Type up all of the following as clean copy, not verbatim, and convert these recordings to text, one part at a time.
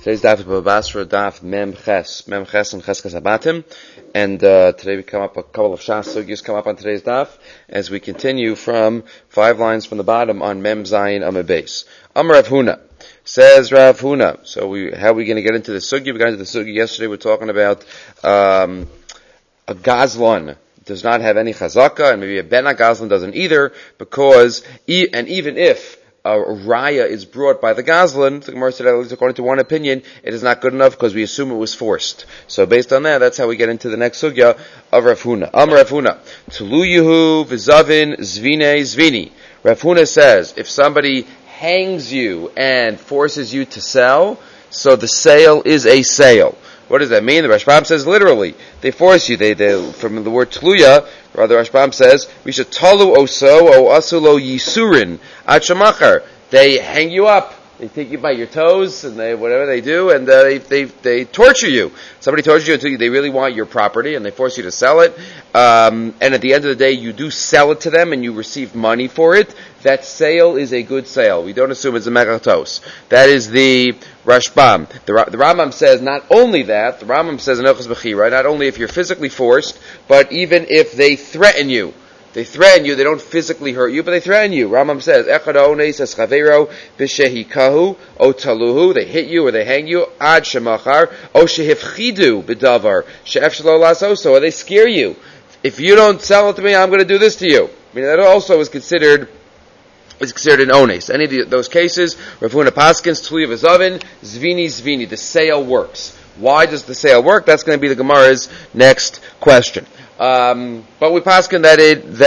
Today's daf is Baba Basra, daf Mem Ches and Cheskas Abatim. And today we come up, a couple of Shas Sugyas come up on today's daf as we continue from 5 lines from the bottom on Mem Zayin Amud Beis. Amar Rav Huna. Says Rav Huna. So how are we going to get into the Sugya? We got into the Sugya yesterday. We're talking about a Gazlan does not have any chazaka, and maybe a Ben Gazlan doesn't either, because, and even if a raya is brought by the Gazlan, the Gemara said, at least according to one opinion, it is not good enough because we assume it was forced. So based on that, that's how we get into the next sugya of Rav Huna. Rav Huna. Tuluyuhu v'zavin zvine zvini. Rav Huna says, if somebody hangs you and forces you to sell, so the sale is a sale. What does that mean? The Rashbam says literally, they force you. They from the word tluya, rather Rashbam says, we should talu oso o asulo yisurin at shamachar. They hang you up. They take you by your toes, and whatever they do, and they torture you. Somebody tortures you until they really want your property, and they force you to sell it. And at the end of the day, you do sell it to them, and you receive money for it. That sale is a good sale. We don't assume it's a megatos. That is the Rashbam. The Rambam says not only that. The Rambam says in Ilchos Bechira, not only if you're physically forced, but even if they threaten you. They threaten you, they don't physically hurt you, but they threaten you. Rambam says, Echad ha'ones eschavero b'shehikahu o taluhu, they hit you or they hang you, ad shemachar, o shehifchidu b'davar, she'ef shelo lasoso, or they scare you. If you don't sell it to me, I'm going to do this to you. I mean, that also is considered an ones. Any of those cases, Rav Huna Paskins, Tluya v'zavin, zvini, the sale works. Why does the sale work? That's going to be the Gemara's next question. But we paskin that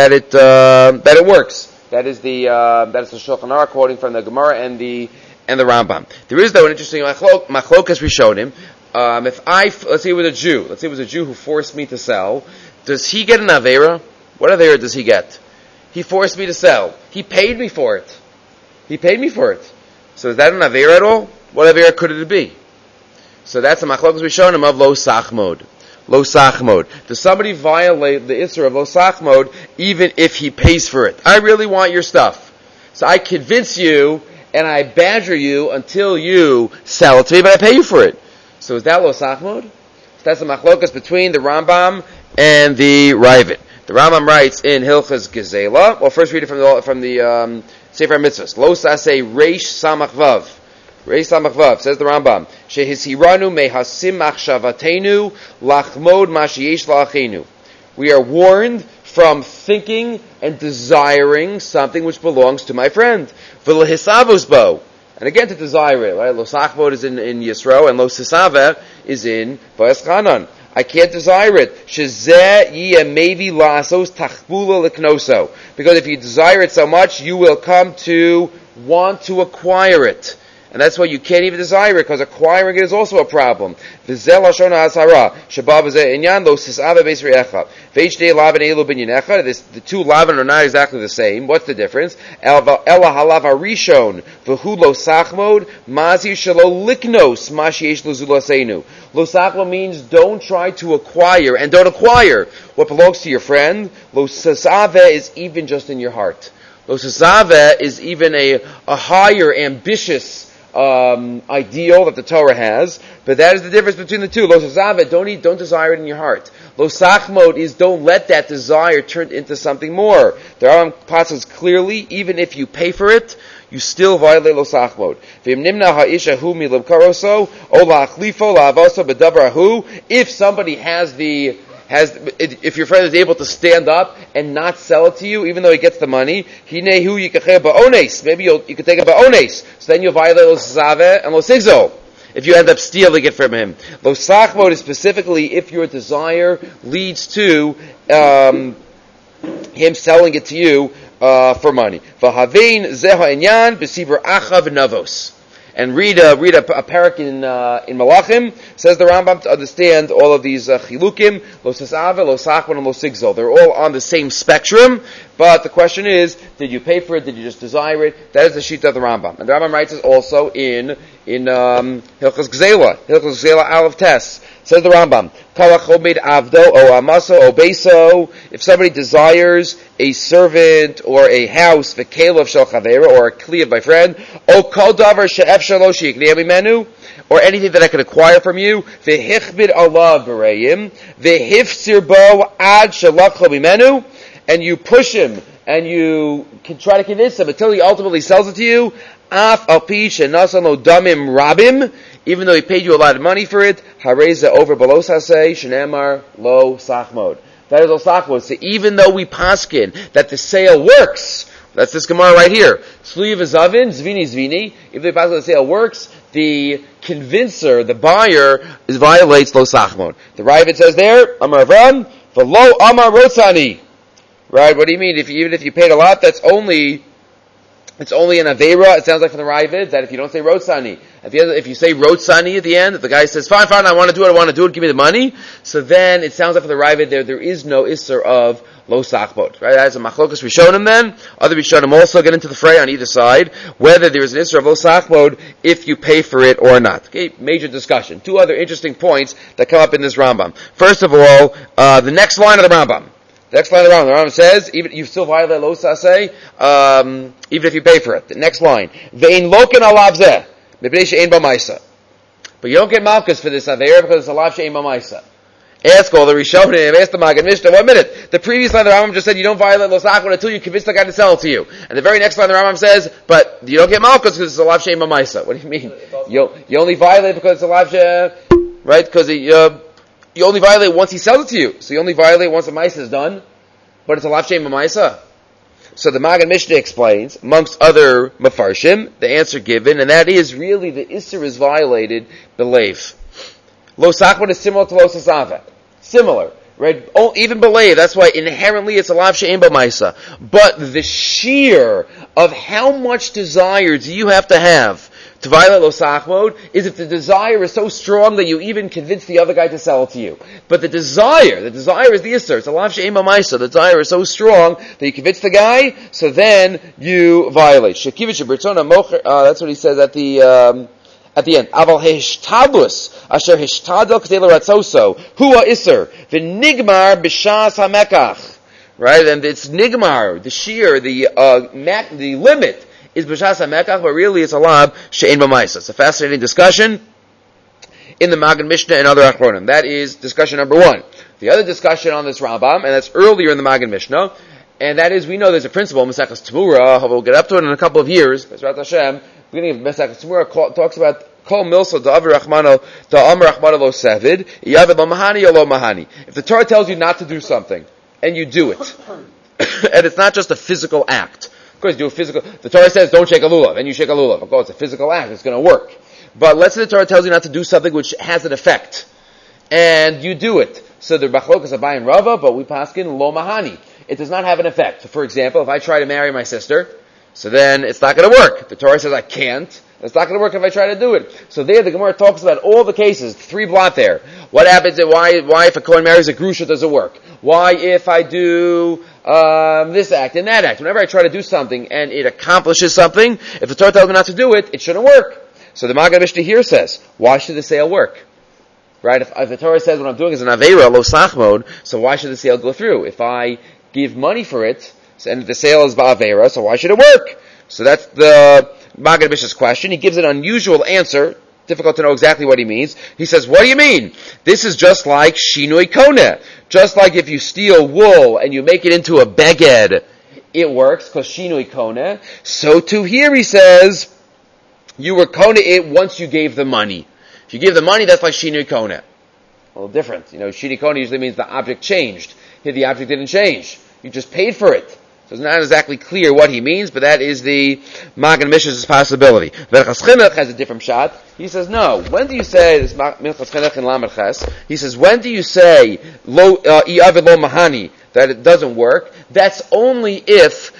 it works. That is the Shulchan Aruch quoting from the Gemara and the Rambam. There is though an interesting machlokas we showed him. Let's say it was a Jew who forced me to sell. Does he get an avera? What avera does he get? He forced me to sell. He paid me for it. So is that an avera at all? What avera could it be? So that's the machlokas we showed him of lo sachmod. Lo sachmod. Does somebody violate the Isser of lo sachmod even if he pays for it? I really want your stuff. So I convince you and I badger you until you sell it to me, but I pay you for it. So is that lo sachmod? So that's the machlokas between the Rambam and the Ravid. The Rambam writes in Hilchas Gezela. Well, first read it from the Sefer Mitzvahs. Lo saseh reish samach vav. Reis Samachvav, says the Rambam, Shehishiranu mehasim machshavatenu lachmod mashiesh la'achenu. We are warned from thinking and desiring something which belongs to my friend. V'lehisavos bo. And again to desire it, right? Lo sachmod is in Yisro, and lo sisaveh is in Va'es Chanan. I can't desire it. Shezeh yiyemevi la'asos tachbula l'knoso. Because if you desire it so much, you will come to want to acquire it. And that's why you can't even desire it, because acquiring it is also a problem. The two Lavan are not exactly the same. What's the difference? Lo sachmo means don't try to acquire, and don't acquire what belongs to your friend. Lo sasave is even just in your heart. Lo sasave is even a higher, ambitious ideal that the Torah has, but that is the difference between the two. Lo sasave, don't desire it in your heart. Lo sachmod is don't let that desire turn into something more. There are passages clearly, even if you pay for it, you still violate lo sachmod. If somebody if your friend is able to stand up and not sell it to you, even though he gets the money, maybe you can take it ba'ones, so then you'll violate lo sasave and lo sigzol, if you end up stealing it from him. Lo sachmod is specifically if your desire leads to him selling it to you for money. V'havein zeha inyan b'sivur achav navos. And read a parak in Malachim, says the Rambam, to understand all of these chilukim, lo sasave, lo sachman, and lo sigzol. They're all on the same spectrum, but the question is, did you pay for it? Did you just desire it? That is the shita of the Rambam. And the Rambam writes this also in in Hilchos Gzela Aleph Tes. Says the Rambam, Kalachomid Avdo O Amaso O Beso. If somebody desires a servant or a house, v'kelev shel chavera, or a kli of my friend, O kol davar she'ef shelo she'iknei mimenu, or anything that I can acquire from you, v'hichbid alav b'reim, v'hifsir bo ad shelachlo mimenu, and you push him, and you can try to convince him until he ultimately sells it to you, af al pi shenasan lo damim rabim, even though he paid you a lot of money for it, hareza over below saseh, shenemar lo sachmod. That is lo sachmod. So even though we paskin that the sale works, that's this Gemara right here. Sluy v'zavin, zvini zvini. If the paskin the sale works, the convincer, the buyer, violates lo sachmod. The Ravid says there, Amar Avram, v'lo amar rotzani. Right? What do you mean? Even if you paid a lot, it's only an Aveira. It sounds like from the Ravid that if you don't say Rotsani, if you say Rotsani at the end, if the guy says, fine, I want to do it, give me the money, so then it sounds like from the Ravid there is no Isser of Lo Sachbot. Right? That's a Machlokas Rishonim then. Other Rishonim also get into the fray on either side, whether there is an Isser of Lo Sachbot if you pay for it or not. Okay, major discussion. Two other interesting points that come up in this Rambam. First of all, the next line of the Rambam. The next line of the Rambam says, even you still violate lo saseh, even if you pay for it. The next line, ve'in loken alav zeh, mipnei she'ein b'maisa. But you don't get malchus for this aveira because it's alav she'ein b'maisa. Ask all the Rishonim, ask the Magen Mishnah. 1 minute. The previous line of the Rambam just said you don't violate lo sachbot until you convince the guy to sell it to you. And the very next line of the Rambam says, but you don't get malchus because it's alav she'ein b'maisa. What do you mean? You only violate because it's alav she'ein, right? Because you only violate once he sells it to you. So you only violate once the Maisa is done, but it's a Lav Shein B'Maisa. So the Magen Mishnah explains, amongst other Mefarshim, the answer given, and that is really the Isser is violated, Belev. Lo Sachbot is similar to Lo Sasava. Similar. Right? Oh, even Belev, that's why inherently it's a Lav Shein B'Maisa. But the sheer of how much desire do you have to violate lo sachmod is if the desire is so strong that you even convince the other guy to sell it to you. But the desire is the Isser. It's a lav she'em b'maisa. The desire is so strong that you convince the guy, so then you violate. Shekivich b'ritzona mocher, that's what he says at the end. Aval hishtadlus asher hishtadel k'dei l'ratzoso hua Isser v'nigmar b'shas hamekach. Right? And it's nigmar, the sheer, the limit is b'shas hamekach, but really it's a lab she'ein b'maisa. It's a fascinating discussion in the Magen Mishnah and other Achronim. That is discussion number 1. The other discussion on this Rambam, and that's earlier in the Magen Mishnah, and that is, we know there's a principle, Maseches Temurah, we'll get up to it in a couple of years, Bezrat Hashem, beginning of Maseches Temurah talks about Kol Milsa Da'av Rachmano Da'am Rachmano Lo Sevid Yavid Lo Mahani Lo Mahani. If the Torah tells you not to do something, and you do it, and it's not just a physical act. Of course, the Torah says don't shake a lulav, and you shake a lulav. Of course, it's a physical act, it's going to work. But let's say the Torah tells you not to do something which has an effect, and you do it. So the Bachlokas Abai and Rava, but we paskin lo mahani. It does not have an effect. So for example, if I try to marry my sister, so then it's not going to work. The Torah says I can't. It's not going to work if I try to do it. So there the Gemara talks about all the cases, 3 blot there. What happens, why if a Kohen marries a Grusha does it work? Why if I do this act and that act? Whenever I try to do something and it accomplishes something, if the Torah tells me not to do it, it shouldn't work. So the Magen Mishnah here says, why should the sale work? Right? If the Torah says what I'm doing is an Aveira, lo sachmod, so why should the sale go through? If I give money for it, and the sale is ba'Aveira, so why should it work? So that's the Magen Mishnah's question. He gives an unusual answer, difficult to know exactly what he means. He says, what do you mean? This is just like Shinui Koneh. Just like if you steal wool and you make it into a beged, it works, because Shinui Koneh. So too here he says, you were Koneh it once you gave the money. If you give the money, that's like Shinui Koneh. A little different. Shinui Koneh usually means the object changed. Here the object didn't change. You just paid for it. So it's not exactly clear what he means, but that is the Magen Mishnah's possibility. Minchas Chinuch has a different shot. He says, no. When do you say, this Minchas Chinuch in Lamed Ches, he says, when do you say, I'avid lo mahani, that it doesn't work? That's only if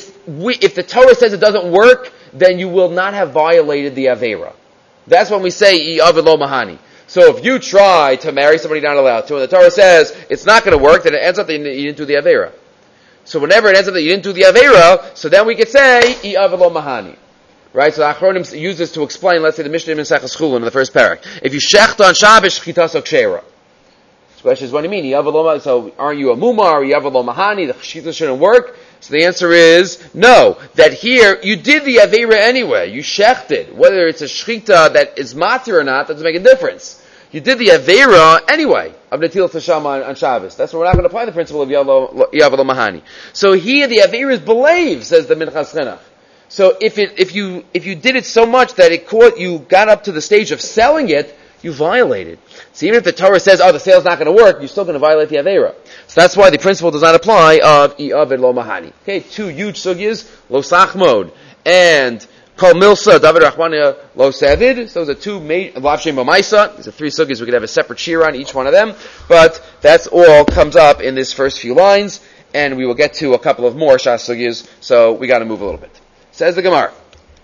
the Torah says it doesn't work, then you will not have violated the Aveira. That's when we say, I'avid lo mahani. So if you try to marry somebody you're not allowed to, and the Torah says it's not going to work, then it ends up that you didn't do the Aveira. So whenever it ends up that you didn't do the Aveira, so then we could say, I'avid lo mahani. Right? So the Achronim use this to explain, let's say, the Mishnah in Maseches Chulin in the first parak. If you shecht on Shabbos, shchitaso kshera. The question is, what do you mean? So aren't you a mumar or yavalom mahani? The shchita shouldn't work? So the answer is no. That here, you did the aveira anyway. You shechted. Whether it's a shchita that is matir or not, doesn't make a difference. You did the aveira anyway of netilas hasham on Shabbos. That's why we're not going to apply the principle of yavalom mahani. So here, the aveira is believe, says the Minchas Chinuch. So if you did it so much that you got up to the stage of selling it, you violated. So even if the Torah says, the sale's not going to work, you're still going to violate the Aveira. So that's why the principle does not apply of I'Avid Lo Mahani. Okay, two huge sugyas, Lo Sachmod and Kol Milsa, David Rachmania Lo Sevid. So those are two major, Lav Shem B'maisa. These are three sugyas. We could have a separate shir on each one of them. But that's all comes up in this first few lines. And we will get to a couple of more Shas sugyas. So we got to move a little bit. Says the Gemara.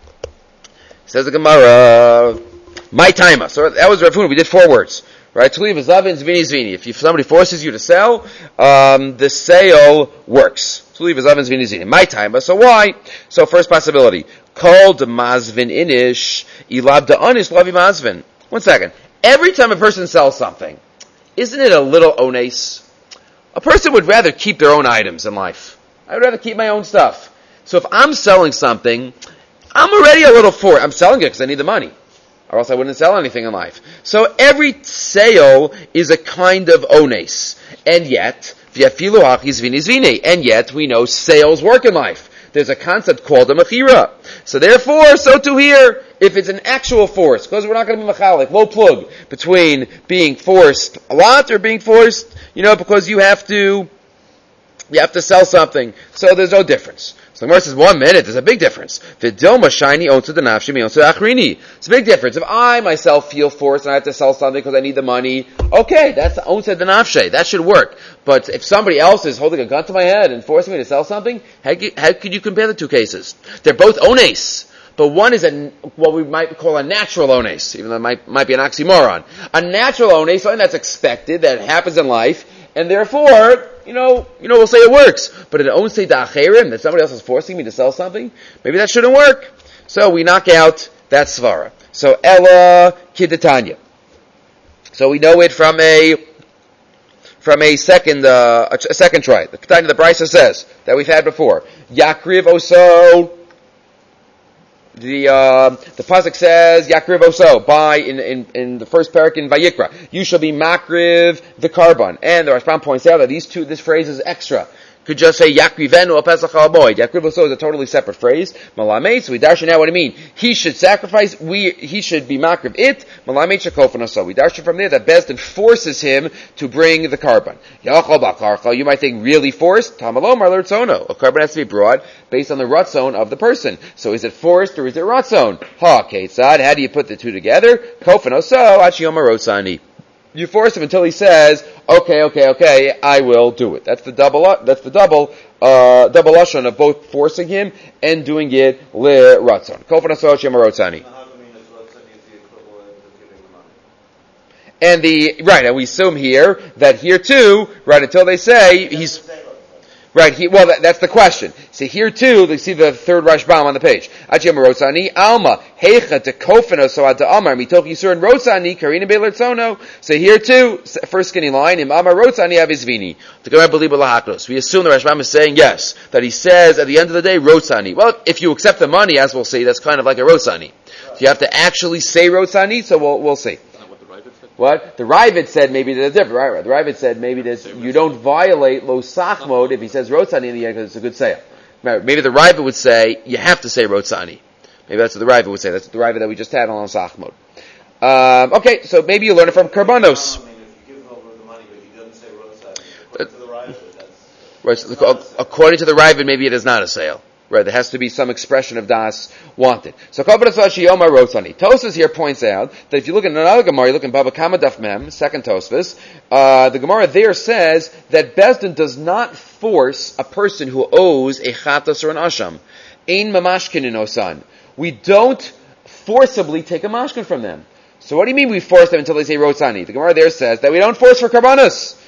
My timer. So that was Rav Huna. We did 4 words. Right? Tuliv Zavin Zvini Zvini. If somebody forces you to sell, the sale works. Tuliv Zavin Zvini Zvini. My timer. So why? So first possibility. Kol de Mazvin Inish. Ilab de Anish Lavi Mazvin. 1 second. Every time a person sells something, isn't it a little ones? A person would rather keep their own items in life. I would rather keep my own stuff. So if I'm selling something, I'm already a little for it. I'm selling it because I need the money. Or else I wouldn't sell anything in life. So every sale is a kind of ones. And yet, and yet we know sales work in life. There's a concept called a mechira. So therefore, so too here, if it's an actual force, because we're not going to be mechalik, low plug, between being forced a lot or being forced, because you have to sell something. So there's no difference. So the Gemara says, 1 minute, there's a big difference. V'dilma shiny onto the nafshi mi onto the achrini. It's a big difference. If I myself feel forced and I have to sell something because I need the money, okay, that's onto the nafshi. That should work. But if somebody else is holding a gun to my head and forcing me to sell something, how could you compare the two cases? They're both ones. But one is what we might call a natural ones, even though it might be an oxymoron. A natural ones, something that's expected, that happens in life, and therefore, we'll say it works. But it owns say da'acherim, that somebody else is forcing me to sell something, maybe that shouldn't work. So we knock out that svara. So Ella Kidetanya. So we know it from a second try. The Ketanya, the Brisa says that we've had before. Yakriv Oso. The pasuk says Yakriv Oso in the first parak in Vayikra. You shall be makriv the carbon. And the Rashbam points out that this phrase is extra. Could just say Yakrivenu Pesach Halaboid. Yakriv Oso is a totally separate phrase. Malameit, so we darshan out what it means. He should sacrifice. He should be makriv it. Malameit shekofan Oso. We darshan from there that Bezdin forces him to bring the carbon. Yachol Bakarcha. You might think really forced. Tamalom Arlertzono. A carbon has to be brought based on the ratzon of the person. So is it forced or is it ratzon? Ketzad. How do you put the two together? Kofan Oso Achiyoma Rotzani. You force him until he says, okay, I will do it. That's the double lashon of both forcing him and doing it le ratzon. Kofan Oso Achiyoma Rotzani. And and we assume here that here too, right, until they say he's right. That's the question. So here too, they see the third Rashbam on the page. Achiyom Rotzani Alma Heicha Tekofeno So Ad Amar Mitoch Yisur and Rotzani Karina Belertzono. So here too, first skinny line in Amar Rotzani Avizvini. The Gemara believe Lahakos. We assume the Rashbam is saying yes, that he says at the end of the day Rotzani. Well, if you accept the money, as we'll see, that's kind of like a Rotzani. So you have to actually say Rotzani. So we'll see. What? The Ravid said maybe there's a different, right? The Ravid said maybe you don't violate Lo Sachmod if he says Rotzani in the end because it's a good sale. Maybe the Ravid would say you have to say Rotzani. Maybe that's what the Ravid would say. That's the Ravid that we just had on Lo Sachmod. Okay, so maybe you learn it from Karbanos. If you give him over the money but he doesn't say Rotzani, according to the Ravid, right, so according to the Ravid, maybe it is not a sale. Right, there has to be some expression of das wanted. So Tosfos here points out that if you look at another Gemara, you look in Baba Kama Daf Mem, second Tosfos, the Gemara there says that Bezdin does not force a person who owes a chatas or an asham. Ein mamashkin in osan. We don't forcibly take a mashkin from them. So what do you mean we force them until they say rotzani? The Gemara there says that we don't force for karbanos.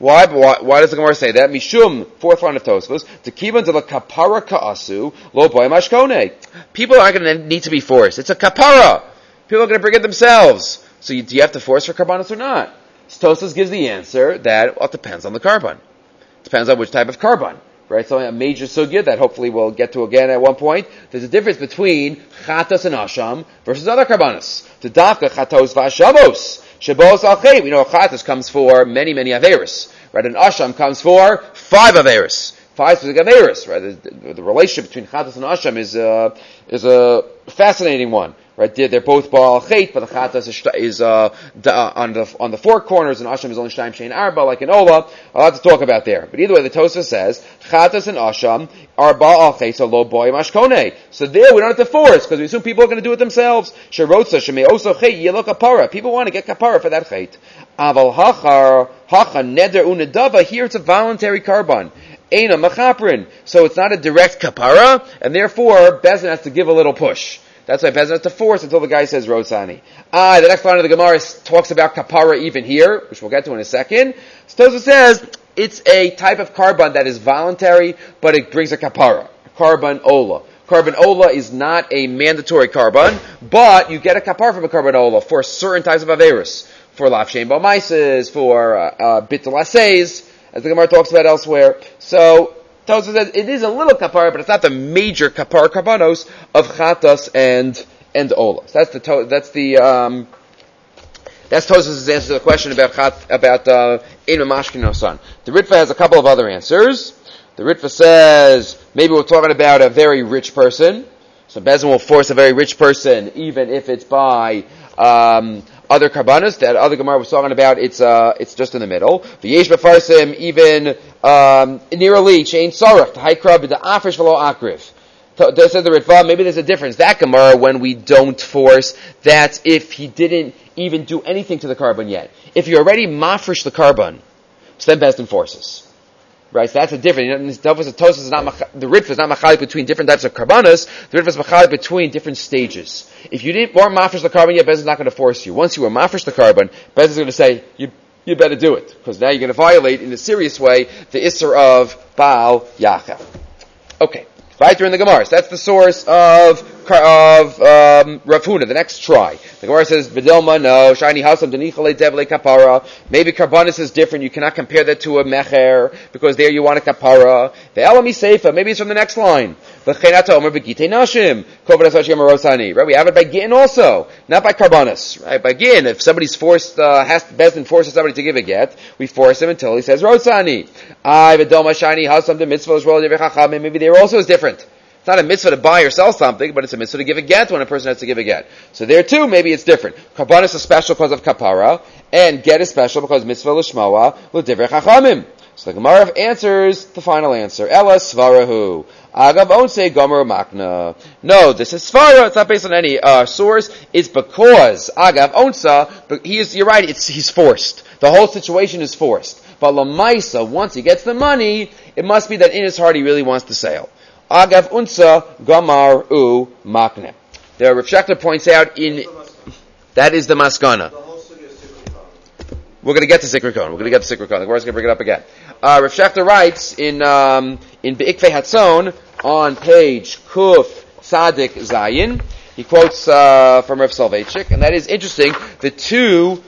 Why does the Gemara say that? Mishum, fourth line of Tosfos, to kiban to the kapara ka'asu, lo boy mashkone. People aren't going to need to be forced. It's a kapara. People are going to bring it themselves. So do you have to force for karbanos or not? Tosfos gives the answer that it depends on the karban. Depends on which type of karban. Right? So a major sugya that hopefully we'll get to again at one point. There's a difference between chatas and asham versus other karbanos. To dafka chatos v'ashamos. Shabos al-chay. We know chatas comes for many, many averis. Right? And asham comes for 5 averis. 5 specific averis. Right? The relationship between chatas and asham is a fascinating one. Right? They're both Baal Chait, but the Chatas is on the 4 corners, and Asham is only Shtaim Shein Arba, like in Ola. A lot to talk about there. But either way, the Tosafos says, Chatas and Asham are Baal Chait, so lo boy mashkone. So there we don't have to force, because we assume people are going to do it themselves. Sherotza, Shemei Oso Chait, Yelo Kapara. People want to get Kapara for that Chait. Aval Hacha Neder Unedava, here it's a voluntary karban. Eina Machaprin. So it's not a direct Kapara, and therefore, Bezin has to give a little push. That's why Bezin has to force until the guy says Rotsani. The next line of the Gemara talks about kapara even here, which we'll get to in a second. Tosafos says it's a type of karban that is voluntary, but it brings a kapara. Karban ola. Karban ola is not a mandatory karban, but you get a kapara from a karban ola for certain types of averis. For lafshein b'maises, for bittul aseis, as the Gemara talks about elsewhere. So, Tosafos says it is a little kapara, but it's not the major kapara karbanos of chatas and olas. That's Tosafos' answer to the question about ein mashkin. The Ritva has a couple of other answers. The Ritva says maybe we're talking about a very rich person. So Bezin will force a very rich person, even if it's by other karbanos. That other Gemara was talking about, it's just in the middle. V'yesh b'farsim even nearly chain sarach to haikra b'da'afresh v'lo akriv. Said the Ritva, maybe there's a difference. That Gemara, when we don't force, that's if he didn't even do anything to the karban yet. If you already mafresh the karban, so then Bezdin forces. Right, so that's a difference. The Ritva is not machalik between different types of karbanas. The Ritva is machalik between different stages. If you weren't mafresh the karban yet, Bezdin is not going to force you. Once you were mafresh the karban, Bezdin is going to say, you better do it. Because now you're going to violate, in a serious way, the Isser of Baal Yachel. Okay. Right there in the Gemara. So that's the source of Rav Huna. The next try. The Gemara says, B'dilma, no, shiny hasam denichale devle kapara. Maybe karbanis is different. You cannot compare that to a mecher, because there you want a kapara. The elami seifa, maybe it's from the next line. V'chenata omer b'gitei nashim. Kovadas hashim arosani. Right, we have it by gittin also, not by karbanis. Right, by gittin, if somebody's forced, Bezdin forces somebody to give a get, we force him until he says rosani. V'dilma shiny hasam de mitzvah l'shvol devei chachamim. Maybe there also is different. It's not a mitzvah to buy or sell something, but it's a mitzvah to give a get when a person has to give a get. So there too, maybe it's different. Karbanis is special because of kapara, and get is special because mitzvah l'shmoa l'divrei chachamim. So the Gemara answers the final answer. Ela svarahu. Agav onse gomer makna. No, this is svara. It's not based on any source. It's because Agav onsa. But you're right. He's forced. The whole situation is forced. But lamaisa, once he gets the money, it must be that in his heart he really wants the sale. Agav unsa gamar u makne. The Rav Shechter points out that is the maskana. We're going to get to Zikrikon. The Gemara's going to bring it up again. Rav Shechter writes in Be'ikvei Hatzon on page Kuf Tzadik Zayin. He quotes from Rav Soloveitchik, and that is interesting. The two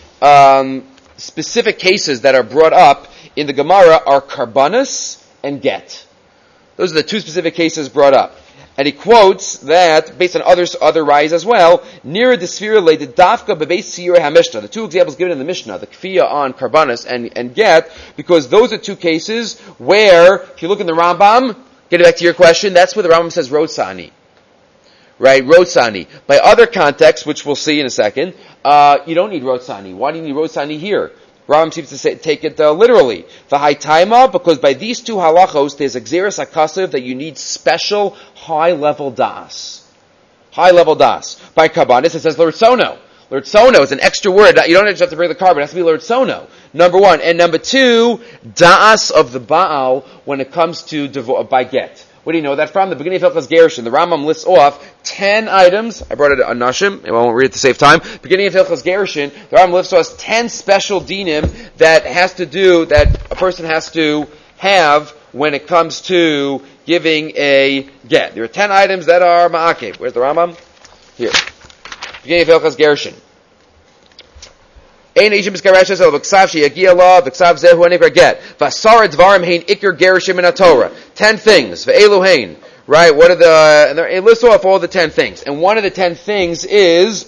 specific cases that are brought up in the Gemara are karbanis and get. Those are the two specific cases brought up. And he quotes that, based on other rise as well, near the sphere related dafka bebeis siyur ha-mishnah. The two examples given in the Mishnah, the kfiyah on karbanis and get, because those are two cases where, if you look in the Rambam, getting back to your question, that's where the Rambam says rotsani. Right, rotsani. By other contexts, which we'll see in a second, you don't need rotsani. Why do you need rotsani here? Rambam seems to take it literally. V'haitaima, because by these two halachos, there's a gzeres hakasiv that you need special high-level das. High-level das. By karbanis, it says l'rtsono. L'rtsono is an extra word. You don't just have to bring the carbon. It has to be l'rtsono. Number one. And number two, das of the Baal when it comes to by get. Where do you know that from? The beginning of Hilchos Gerushin. The Rambam lists off 10 items. I brought it on Nashim. I won't read it to save time. Beginning of Hilchos Gerushin, the Rambam lists off 10 special dinim that has to do, that a person has to have when it comes to giving a get. There are 10 items that are ma'akev. Where's the Rambam? Here. Beginning of Hilchos Gerushin. Ein Ishim B'Skarashes El V'Ksav Sheyagia La V'Ksav Zehu Anikar Get V'Asar Dvarim Hein Iker Gerushin Min HaTorah. 10 things. V'Elu Hein. Right? What are the? And it lists off all the 10 things. And one of the 10 things is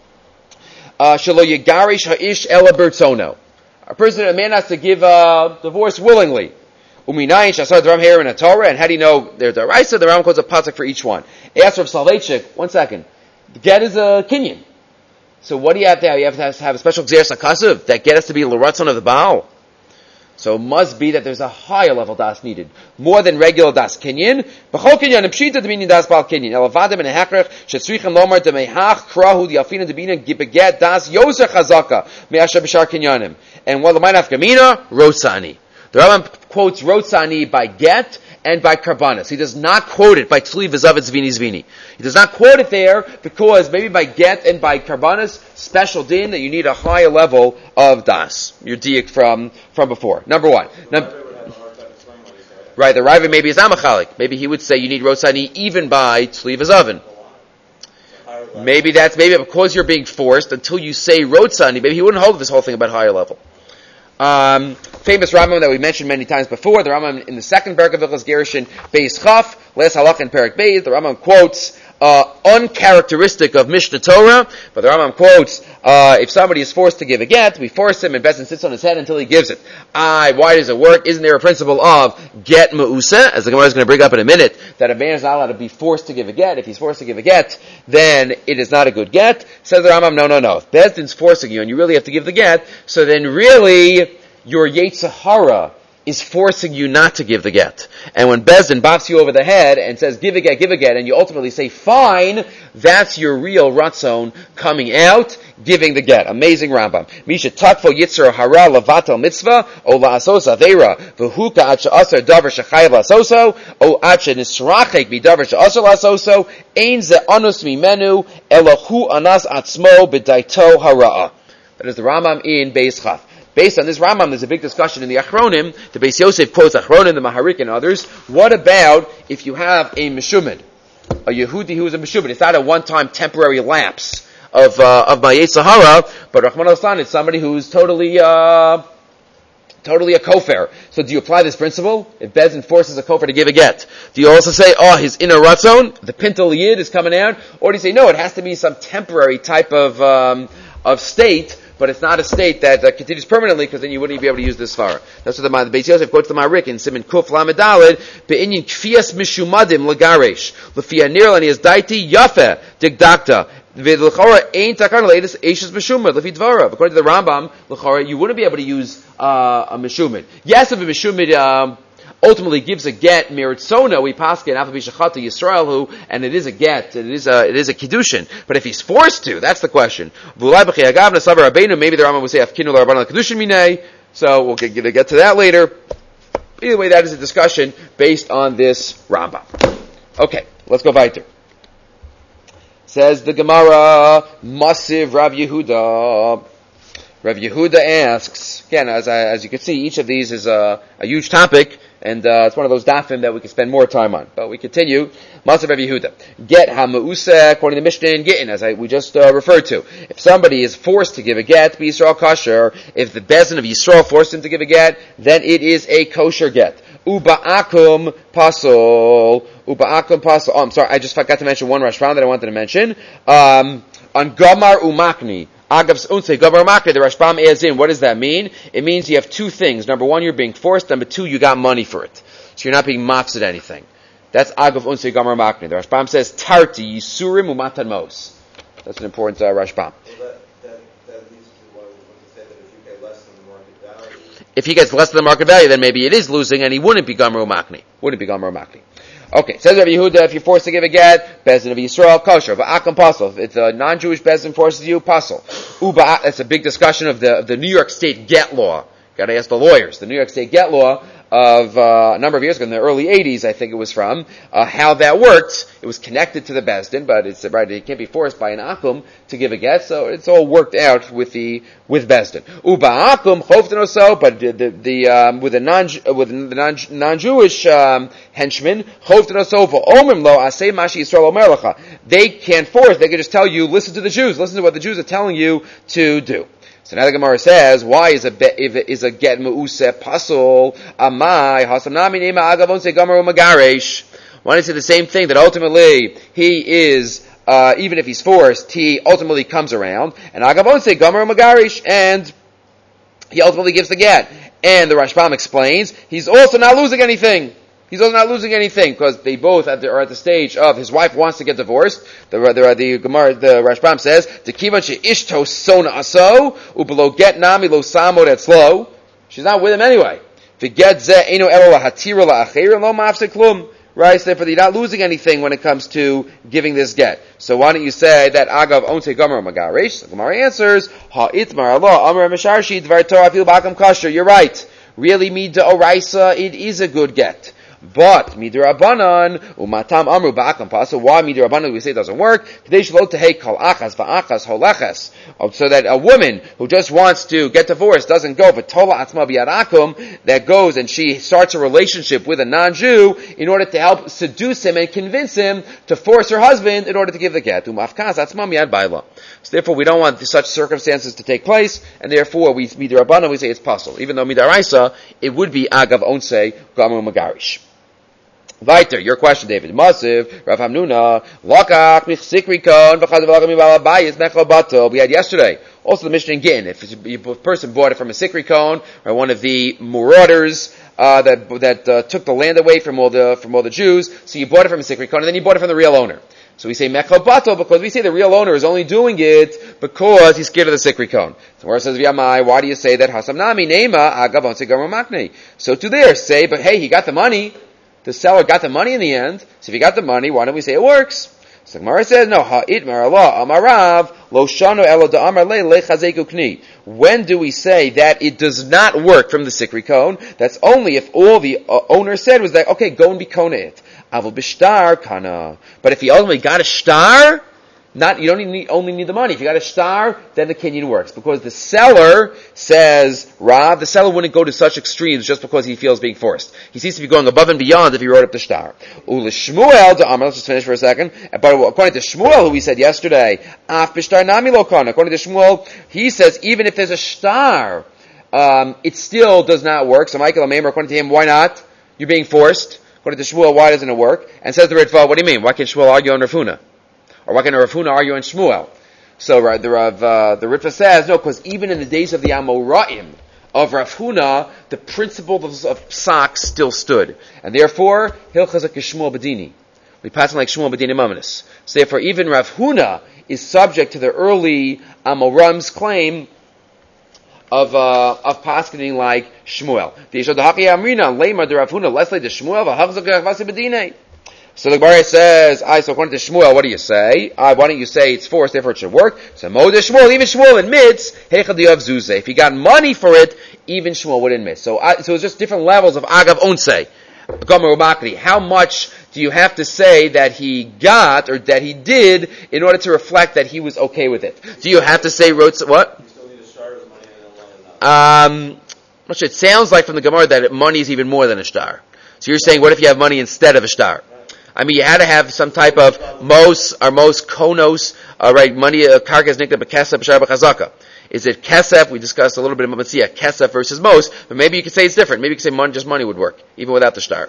Shelo Yigarish Ha'ish Ela Bertzono. A man has to give a divorce willingly. Uminayin Shasar Dvarim Hein Min HaTorah. And how do you know they're deraisa? The Rambam quotes a pasuk for each one. Ask Rav Soloveitchik. 1 second. The get is a kinyan. So what do you have to have? You have to have a special Gzeres HaKasuv that get us to be l'ratzon of the Baal. So it must be that there's a higher level das needed. More than regular das kinyan. B'chol kinyan, pshita d'minin das Baal kinyan. Elavadim and hechrech, shetzrichen lomar d'mehach krahu d'yafina d'bina gibeget das yoser chazaka me'asher b'shar kinyanim. And what l'mayin afkamina? Rotsani. The Rambam quotes Rotsani by get and by karbanas. He does not quote it by tzli v'zav zvini zvini. He does not quote it there because maybe by get and by karbanas, special din that you need a higher level of das. Your diak from before. Number one. Right, the Raiva maybe is amachalik. Maybe he would say you need rotsani even by tzli v'zavin. Maybe because you're being forced until you say rotsani. Maybe he wouldn't hold this whole thing about higher level. Famous Rambam that we mentioned many times before, the Rambam in the second Perek of Hilchos Gerushin, Beis Chaf, last halach in Perek Beis, the Rambam quotes uncharacteristic of Mishnah Torah, but the Rambam quotes if somebody is forced to give a get, we force him and Beis Din sits on his head until he gives it. Why does it work? Isn't there a principle of get me'usa, as the Gemara is going to bring up in a minute, that a man is not allowed to be forced to give a get? If he's forced to give a get, then it is not a good get. Says the Rambam, no. If Beis Din's forcing you and you really have to give the get, so then really your Yetzer Hara is forcing you not to give the get. And when Beis Din bops you over the head and says, give a get, and you ultimately say, fine, that's your real ratzon coming out, giving the get. Amazing Rambam. Misha takfo Yetzer Hara lavatal mitzvah, o la'asos aveira, v'huka ad she'asar davar shechayav la'asoso, o ad she'nisrachek midavar she'asar la'asoso, ein ze anus mimenu, elohu anas atzmo b'daito hara'ah. That is the Rambam in Beis Chaf. Based on this Rambam, there's a big discussion in the Achronim. The Beis Yosef quotes Achronim, the Maharik, and others. What about if you have a Meshumid, a Yehudi who is a Meshumid? It's not a one-time temporary lapse of my Yetzer Hara, but Rahman al-San, it's somebody who's totally a kofar. So do you apply this principle? If Beis Din forces a kofar to give a get, do you also say, his inner ratzon, the pintel yid is coming out? Or do you say, no, it has to be some temporary type of state, but it's not a state that continues permanently, because then you wouldn't be able to use this svara. That's what the Beis Yosef quotes the Maharik in Siman Kuf Lamed Daled, be'inyin kfias mishumadim legaresh, lefi anir lani as daiti yafe digdakta, v'lechora ein takana leidus eishes mishumad lefi dvara. According to the Rambam, lechora, you wouldn't be able to use a mishumad. Yes, if a mishumad ultimately gives a get meritzona, we pass it afabishachata Yisrael, and it is a get, it is a kiddushin. But if he's forced to, that's the question. Maybe the Rambam would say afkinu l'rabbanan kiddushin minei. So we'll get to that later. Either way, that is a discussion based on this Rambam. Okay, let's go weiter. Says the Gemara, Masiv Rav Yehuda. Rav Yehuda asks, again, as you can see, each of these is a huge topic, and it's one of those dafim that we can spend more time on. But we continue. Masav Rav Yehuda. Get ha-ma'usa, according to Mishnah in Gittin, as we just referred to. If somebody is forced to give a get, be Yisrael kosher. If the Beis Din of Yisrael forced him to give a get, then it is a kosher get. Uba'akum pasol. Uba'akum pasol. Oh, I'm sorry, I just forgot to mention one Rashbam that I wanted to mention. On Gamar Umakni. Agav Unse Gabar Makri, the Rashbam adds in. What does that mean? It means you have two things. Number one, you're being forced. Number two, you got money for it. So you're not being mafsed anything. That's Agav Unse Gabar Makri. The Rashbam says, Tarti Yisurim Umatan Mos. That's an important Rashbam. Well, that leads to what to say that if you pay less than the market value. If he gets less than the market value, then maybe it is losing, and he wouldn't be Gamer Umakni. Okay, says Rabbi Yehuda, if you're forced to give a get, Beis Din of Yisrael, kosher. V'akam pasol. If it's a non-Jewish Beis Din forces you, pasol. That's a big discussion of the New York State get law. Gotta ask the lawyers. The New York State get law, of a number of years ago, in the early 80s, I think it was from, how that worked. It was connected to the Bezdin, but it's right, it can't be forced by an akum to give a get, so it's all worked out with Bezdin. Uba akum choften also, but with the non-Jewish henchman, choften also omrim lo asay mashi Yisrael omer lecha. They can't force, they can just tell you, listen to the Jews, listen to what the Jews are telling you to do. So now the Gemara says, why is a get me'useh pasul? Amai hasanami nema agavon se gamer umagaresh. Why don't you say the same thing, that ultimately he is, even if he's forced, he ultimately comes around, and agavon se gamer umagaresh, and he ultimately gives the get. And the Rashbam explains, he's also not losing anything. He's also not losing anything, because they both are at the stage of his wife wants to get divorced. The Rashbam says, "Tekivan she'ishto sona aso ubelo get nami lo samo etzlo." She's not with him anyway. V'get ze eno elo lahatira la'acherim lo mafsek klum. Right, so therefore you're not losing anything when it comes to giving this get. So why don't you say that agav onse gomer magaresh? The Gemara answers, Ha itmar Allah amar misharshi dvar Torah fil bakam kasher. You're right. Really, mida oraisa, it is a good get. But midirabanan umatam amru ba'akam paso. Why midirabanan we say it doesn't work? Today shlo tehei kol achas va'achas holeches. So that a woman who just wants to get divorced doesn't go v'tola atzma biyadakum, that goes and she starts a relationship with a non-Jew in order to help seduce him and convince him to force her husband in order to give the get. Umafkas atzma miyad baila. So therefore we don't want such circumstances to take place, and therefore midirabanan we say it's possible. Even though midaraisa it would be agav onse gamu magarish. Weiter, your question, David. Masiv, Rav Hamnuna, Lokach, Michsikrikon, V'chadav we had yesterday. Also the Mishnah in Gittin. If a person bought it from a Sikrikon, or one of the marauders, that took the land away from all the Jews, so you bought it from a Sikrikon, and then you bought it from the real owner. So we say Mechobato because we say the real owner is only doing it because he's scared of the Sikrikon. So where it says V'yamai, why do you say that? Hasamnami Neima, Agav Onse Gomer Makne. So to there, say, but hey, he got the money. The seller got the money in the end, so if he got the money, why don't we say it works? So Gemara says, no, ha'itmar Allah, amarav, lo shano elo da'amar le chazeku kni. When do we say that it does not work from the Sikrikon? That's only if all the owner said was that, okay, go and be kona it. Avol b'shtar kana. But if he ultimately got a shtar, you don't only need the money. If you got a shtar, then the kinyan works. Because the seller says, Rav, the seller wouldn't go to such extremes just because he feels being forced. He seems to be going above and beyond if he wrote up the shtar. Ule Shmuel, let's just finish for a second. But according to Shmuel, who we said yesterday, Af b'shtar nami lo kana. According to Shmuel, he says even if there's a shtar, it still does not work. So Michael Amemer, according to him, why not? You're being forced. According to Shmuel, why doesn't it work? And says the Ritva, what do you mean? Why can't Shmuel argue on Rav Huna? Or why can Rav Huna argue on Shmuel? So the Ritva says, no, because even in the days of the Amoraim of Rav Huna, the principles of Psak still stood. And therefore, Hilchazak Shmuel Badini. We pass on like Shmuel Badini Mamanis. So therefore, even Rav Huna is subject to the early Amoraim's claim of paskening like Shmuel. The Yeshod Amrina, Lema de Rav Huna, Leslie de Shmuel, V'havzak Vasi Badine. So the Gemara says, so according to Shmuel, what do you say? Why don't you say it's forced, therefore it should work? So Moed Shmuel, even Shmuel admits, Heichad Yav Zuzeh. If he got money for it, even Shmuel would admit. So it's just different levels of Agav Onse. Gomer Umakri. How much do you have to say that he got, or that he did, in order to reflect that he was okay with it? Do you have to say, what? You still need to start with money and I'm not sure. It sounds like from the Gemara that money is even more than a shtar. So you're saying, what if you have money instead of a shtar? I mean, you had to have some type of mos konos, right? Money, karkas nikta bekesef b'shar b'chazaka. Is it kesef? We discussed a little bit about Matzia, kesef versus mos, but maybe you could say it's different. Maybe you could say just money would work, even without the shtar.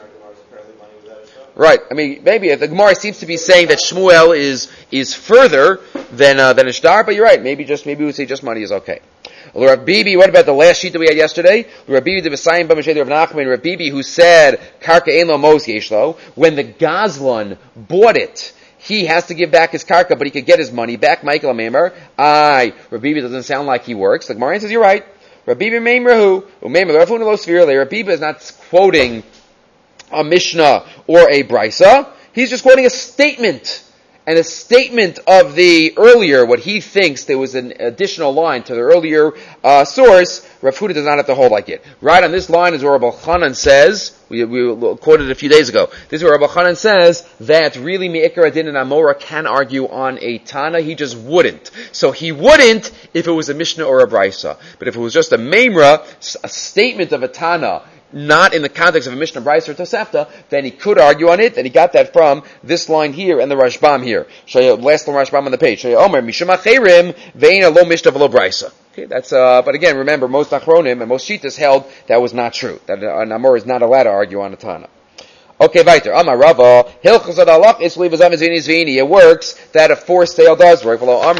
Right. I mean, maybe the Gemara seems to be saying that Shmuel is further than a shtar, but you're right. Maybe we would say just money is okay. Rav Bibi, what about the last sheet that we had yesterday? Rav Bibi the V'sayim b'Mashei Rav Nachman. Rav Bibi who said karka ein lo mos yeshlo. When the Gazlan bought it, he has to give back his karka, but he could get his money back. Michael Amemer. Rav Bibi doesn't sound like he works. The Gemara says you're right. Rav Bibi meimrahu umeimra Rav Huna lo svirle. Rav Bibi is not quoting a Mishnah or a Brisa. He's just quoting a statement. and a statement of the earlier, what he thinks there was an additional line to the earlier source, Rav Huda does not have to hold like it. Right on this line is where Rabbi Chanan says, we quoted it a few days ago, this is where Rabbi Chanan says that really Me'ikar Adin and Amora can argue on a Tana, he just wouldn't. So he wouldn't if it was a Mishnah or a Brisa. But if it was just a Memra, a statement of a Tana, not in the context of a Mishnah, Brisa, or Tosefta, then he could argue on it, and he got that from this line here and the Rashbam here. Last line Rashbam on the page. Omer, Mishum Acherim, Ve'ina lo Mishnah v'lo Brisa. Okay, that's, but again, remember, most Achronim and most Shitas held that was not true. That an Amor is not allowed to argue on a Tana. Okay, weiter. Amar Rava, Hilchos Adalach is Zvini. It works that a forced sale does work. But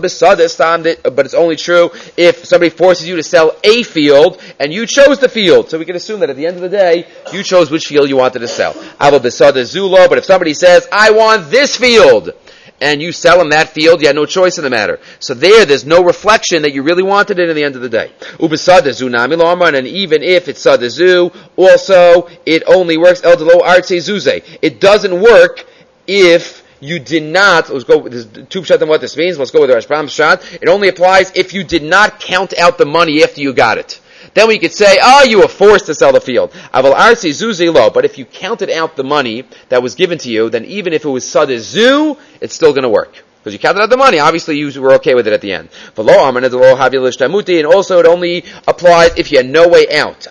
it's only true if somebody forces you to sell a field and you chose the field. So we can assume that at the end of the day, you chose which field you wanted to sell. But if somebody says, I want this field, and you sell him that field, you had no choice in the matter. So there's no reflection that you really wanted it at the end of the day. And even if it's sadazu, also, it only works, it doesn't work if you did not, let's go with this, two pshat on what this means, let's go with the Rashbam's pshat. It only applies if you did not count out the money after you got it. Then we could say, you were forced to sell the field. But if you counted out the money that was given to you, then even if it was sadazu, it's still going to work. Because you counted out the money, obviously you were okay with it at the end. And also it only applies if you had no way out.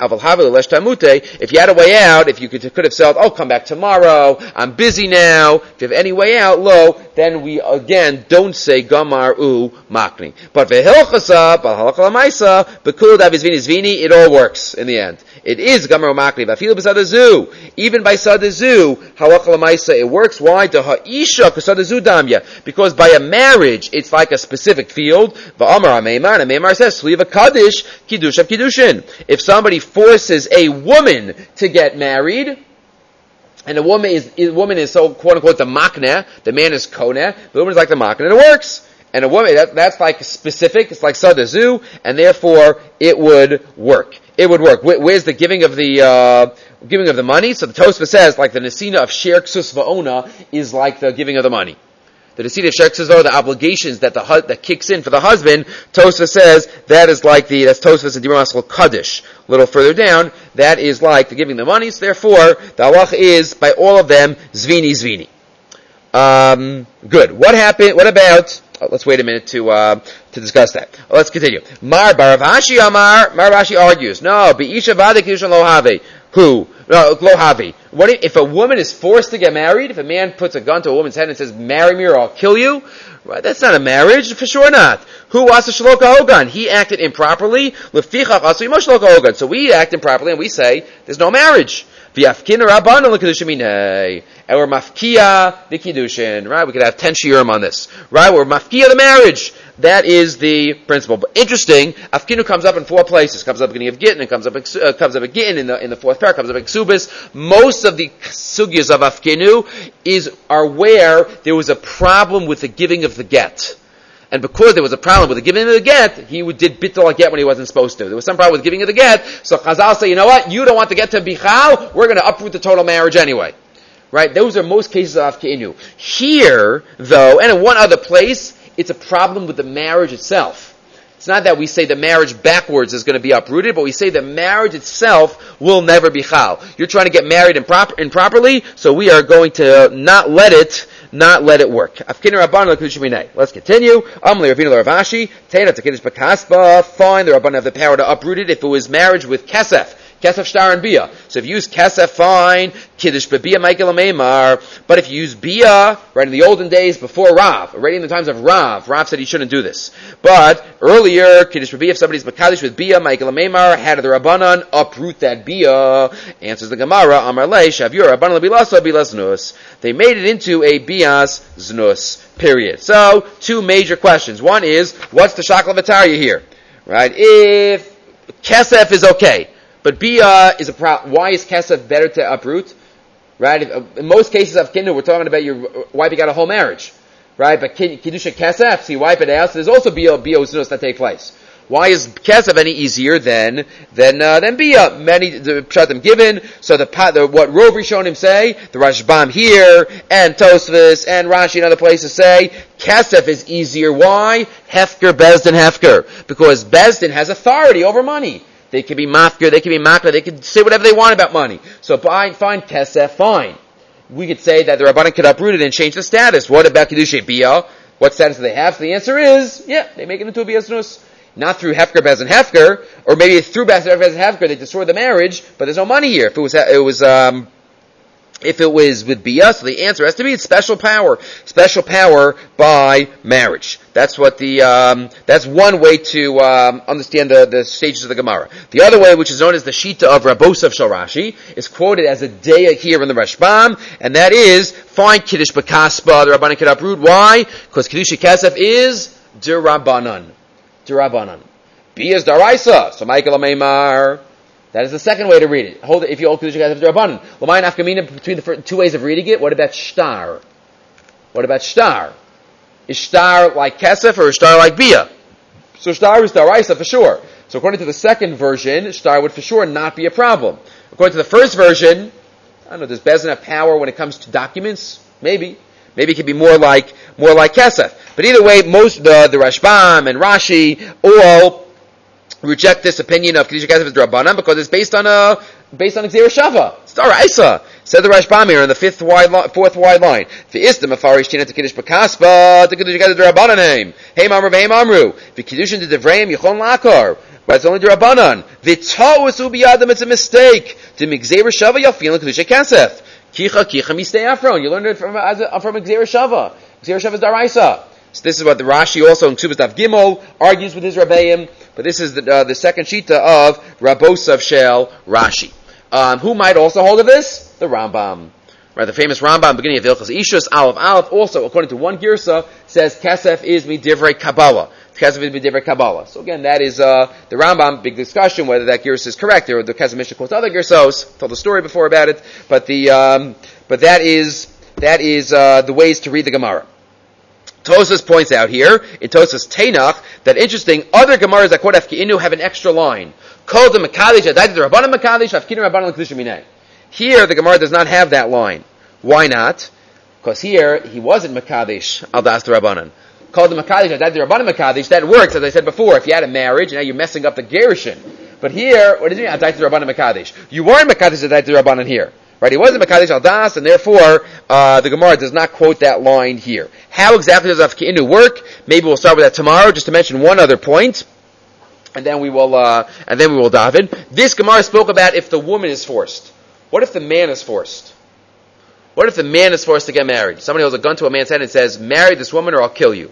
If you had a way out, if you could have said, come back tomorrow, I'm busy now, if you have any way out, then we again don't say gamar u makni. But v'hilchasa, b'halakha l'maisa, b'kulu davizvini zvini, it all works in the end. It is gamar u makni. V'afilu b'sadazu, even by sadazu, halakha l'maisa, it works. Why? To ha'isha k'sadazu damya. Because by a marriage, it's like a specific field. V'amar ha'meimar, and Meimar says, sliva kaddish, kiddush of kiddushin. If somebody forces a woman to get married, and the woman is so, quote unquote, the makneh, the man is koneh, the woman is like the makneh, and it works. And a woman, that's like specific, it's like sadazu, and therefore it would work. It would work. Where's the giving of the money? So the Tosfos says, like the nesina of sher ksus va'ona is like the giving of the money. The nesina of sher ksus va'ona, the obligations that that kicks in for the husband, Tosfos says that's Tosfos and Divrei Maskal Kaddish. A little further down, that is like the giving the money. So therefore, the halach is by all of them zvini. Good. What happened? What about? Let's wait a minute to discuss that. Let's continue. Mar Baravashi argues, no, Be'isha Vada Kiddushin Lo Have. Lo Have. What if a woman is forced to get married? If a man puts a gun to a woman's head and says, marry me or I'll kill you? Right, that's not a marriage, for sure not. Who was the Shloka Hogan? He acted improperly. Lefichach asu imo Shloka Hogan. So we act improperly and we say, there's no marriage. V'yafkin rabbanon l'kiddushin minei. And we're mafkia the kiddushin. Right? We could have 10 shiurim on this. Right? We're mafkia the marriage. That is the principle. But interesting, afkinu comes up in 4 places. Comes up at the beginning of Gittin, and comes up at Gittin in the 4th parak, comes up at Ksubis. Most of the sugyas of afkinu are where there was a problem with the giving of the get. And because there was a problem with the giving of the get, he did bittul a get when he wasn't supposed to. There was some problem with giving of the get, so Chazal say, you know what, you don't want the get to bichal, we're going to uproot the total marriage anyway. Right? Those are most cases of afkinu. Here, though, and in one other place, it's a problem with the marriage itself. It's not that we say the marriage backwards is going to be uprooted, but we say the marriage itself will never be chal. You're trying to get married improperly, so we are going to not let it work. Let's continue. Amli Ravina Ravashi, Tena Takidish Bakasba, fine, the Rabban have the power to uproot it if it was marriage with Kesef. Kesef Shtar and Bia. So if you use Kesef, fine. Kiddush B'Bia Michael Ameimar. But if you use Bia, right in the olden days before Rav, already in the times of Rav said he shouldn't do this. But earlier, Kiddush B'Bia, if somebody's Makadish with Bia, Michael Ameimar, had the Rabbanan uproot that Bia. Answers the Gemara, Amar Lei, Shavur, Rabbanan L'Bilasa, Bilas Znus. They made it into a Bias Znus. Period. So, 2 major questions. One is, what's the Shakla V'Tarya here? Right? If Kesef is okay, but Bia is a problem. Why is Kesef better to uproot? Right? In most cases of Kindu, we're talking about your wiping out a whole marriage. Right? But Kiddusha Kesef, so you wipe it out, so there's also Bia Uzunos that take place. Why is Kesef any easier than Bia? Many the pshatim given. So what Rov Rishonim say, the Rashbam here, and Tosfos, and Rashi and other places say, Kesef is easier. Why? Hefker, Bezdin, Hefker. Because Bezdin has authority over money. They can be mafker, they can be makra, they can say whatever they want about money. So fine, Kesef, fine. We could say that the Rabbanan could uproot it and change the status. What about Kedushay Bia? What status do they have? So the answer is, they make it into a Bias Nus. Not through Hefker, Bez, and Hefker, or maybe through Bez, and Hefker, they destroy the marriage, but there's no money here. If it was with Bia, so the answer has to be special power by marriage. That's what that's one way to understand the stages of the Gemara. The other way, which is known as the Shita of Rabosav Shel Rashi, is quoted as a Deya here in the Rashbam, and that is, find Kiddush B'Kaspa, the Rabbanan can uproot. Why? Because Kiddush Kesef is D'Rabbanan. Bia is Daraisa, so Michael Ameimar. That is the second way to read it. Hold it if you hold Kedusha Kesef D'Rabbanan. L'mayin Afkamina, between the two ways of reading it, what about Shtar? Is Shtar like Kesef or is Shtar like Bia? So Shtar is Daraisa for sure. So according to the second version, Shtar would for sure not be a problem. According to the first version, I don't know, does Bezdin have power when it comes to documents? Maybe it could be more like Kesef. But either way, most the Rashbam and Rashi all reject this opinion of Kedusha Kesef D'Rabbanan because it's based on Gzeira Shava. It's Daraisa. Said the Rashbam here on the fourth wide line. V'istem afarish tina to Kiddush B'Kaspa to Kedusha Kesef D'Rabbanan name. Hey Mamru v'Hei Mamru. V'Kiddushin to Devreim Yichon Lakar. But it's only D'Rabbanan. V'Ta'us u'biyadam. It's a mistake. To Gzeira Shava Yafin Kedusha Kesef. Kicha mistei afron. You learned it from Gzeira Shava. Gzeira Shava is Daraisa. So this is what the Rashi also in Ksubas Daf Gimel argues with his Rabbeim, but this is the second shita of Rabosav Shel Rashi. Who might also hold of this? The Rambam. Right, the famous Rambam, beginning of Hilchos Ishus, Aleph, also, according to one Girsa, says Kesef is Midivrei Kabbalah. Kesef is Midivrei Kabbalah. So again, that is the Rambam, big discussion whether that Girsa is correct, or the Kesef Mishnah quotes other Girsos, told the story before about it, but that is the ways to read the Gemara. Tosfos points out here, in Tosfos Tanach, that interesting, other Gemaras that quote Afki'inu have an extra line. Kol de Mekadesh, Adayt de Rabbanan Mekadesh, Afki'inu Rabbanan L'Kedusha Minei. Here, the Gemara does not have that line. Why not? Because here, he wasn't Mekadesh, Al Das de Rabbanan. Kol de Mekadesh, Adayt de Rabbanan Mekadesh, that works, as I said before, if you had a marriage, now you're messing up the Gerushin. But here, what does it mean, Adayt de Rabbanan Mekadesh? You weren't Mekadesh, Adayt de Rabbanan here. Right, he wasn't Mekadesh Al Das, and therefore the Gemara does not quote that line here. How exactly does Afki'inu work? Maybe we'll start with that tomorrow, just to mention one other point, and then we will dive in. This Gemara spoke about if the woman is forced. What if the man is forced? What if the man is forced to get married? Somebody holds a gun to a man's head and says, "Marry this woman or I'll kill you."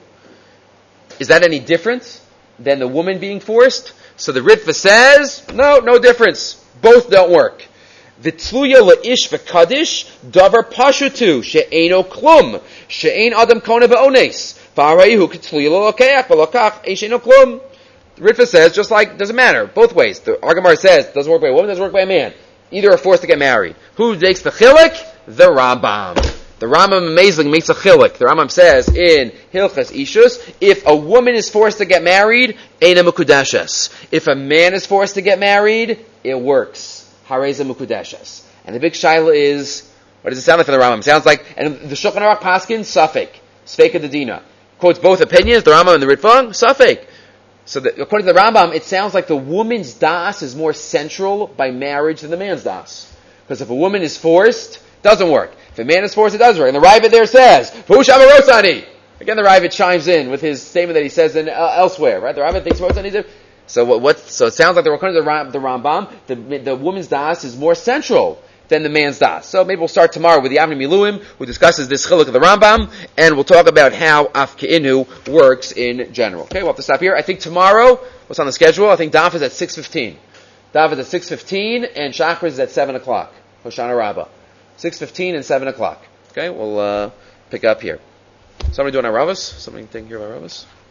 Is that any different than the woman being forced? So the Ritva says, no difference. Both don't work. V'tluya la'ish v'kadish davar pashutu she'eino klum she'ein adam kona be'ones v'arayihu k'tluya l'lokeach v'lokach e'she'eino klum. The Ritva says, just like, doesn't matter, both ways. The Agamar says, doesn't work by a woman, doesn't work by a man. Either are forced to get married. Who takes the chilik? The Rambam. The Rambam amazingly makes a chilik. The Rambam says in Hilchas Ishus, if a woman is forced to get married, eina mukudeshes. If a man is forced to get married, it works. Hareza mukudeshes. And the big shaila is, what does it sound like from the Rambam? It sounds like, and the Shulchan Aruch Paskin, Safek. Sfeika Dedina. Quotes both opinions, the Rambam and the Ritva, Safek. So according to the Rambam, it sounds like the woman's das is more central by marriage than the man's das. Because if a woman is forced, it doesn't work. If a man is forced, it does work. And the Ravid there says, V'hush avarosani. Again, the Ravid chimes in with his statement that he says elsewhere, right? The Ravid thinks Rosani. So it sounds like according to the Rambam, the woman's das is more central than the man's das. So maybe we'll start tomorrow with the Avnei Miluim, who discusses this chiluk of the Rambam, and we'll talk about how Afki'inu works in general. Okay, we'll have to stop here. I think tomorrow, what's on the schedule? I think Daf is at 6:15. Daf is at 6:15, and Shachar is at 7 o'clock. Hoshana Rabbah. 6:15 and 7 o'clock. Okay, we'll pick up here. Somebody doing our Ravas? Somebody think here about Ravas?